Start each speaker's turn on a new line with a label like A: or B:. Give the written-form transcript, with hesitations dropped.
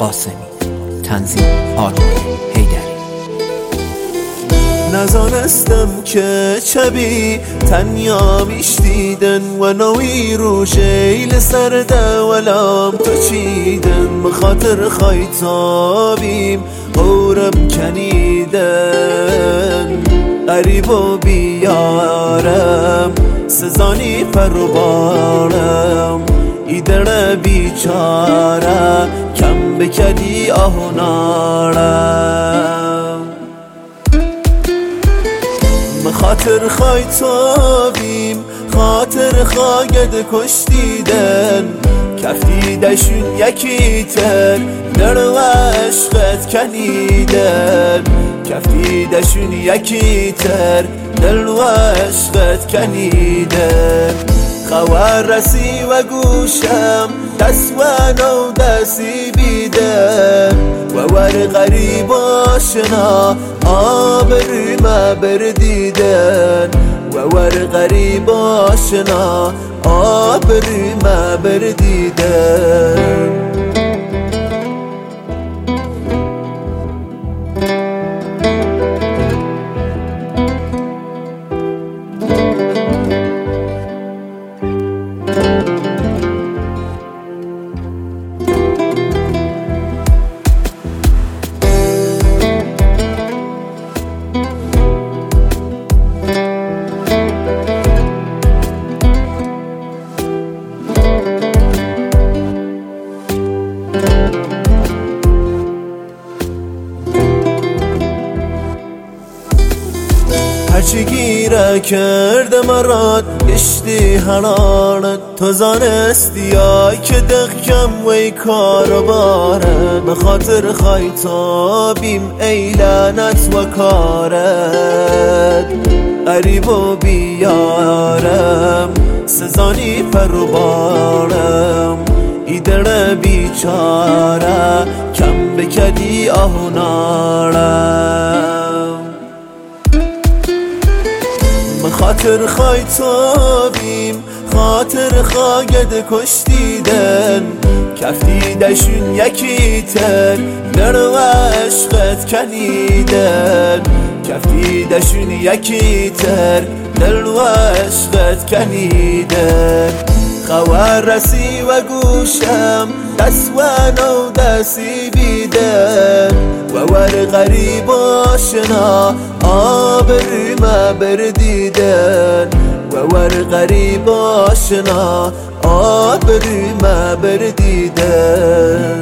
A: قاسمی. تنظیم آرمان حیدری.
B: نزانستم که چبی تنیا میشتیدن و نوی رو شیل سرده ولام تو چیدن. بخاطر خایتابیم غورم کنیدن. غریب و بیارم سزانی پروبارم. ایدر بیچاره کم بکدی آهنارم. خاطر خایتابیم خاطر خاگد کشتیدن. کفتیدشون یکی تر در و عشقت کنیدن. کفتیدشون یکی تر دل و عشقت کنیدن. خوار رسی و گوشم دست و نو دستی بیدن. و ور غریب آشنا آبروی ما بردیدن. و ور غریب آشنا آبروی ما بردیدن. هرچی گیره کرده مراد گشتی حرارت. تو زانستی آی که دقیقم وی کار بارد. بخاطر خایتابیم ای لعنت و کارت. غریب و بیارم سزانی پروبارم. ایدر بیچاره کم بکدی آهنارم. خاطر خایتابیم خاطر خاگد کشتیدن. کفتیدشون یکی تر در و عشقت کنیدن. کفتیدشون یکی تر دل و عشقت کنیدن. خوار رسی و گوشم دست و نو دستی بیدن. و ور غریب آشنا آبروی ما بردیدن. و ور غریب آشنا آبروی ما بردیدن.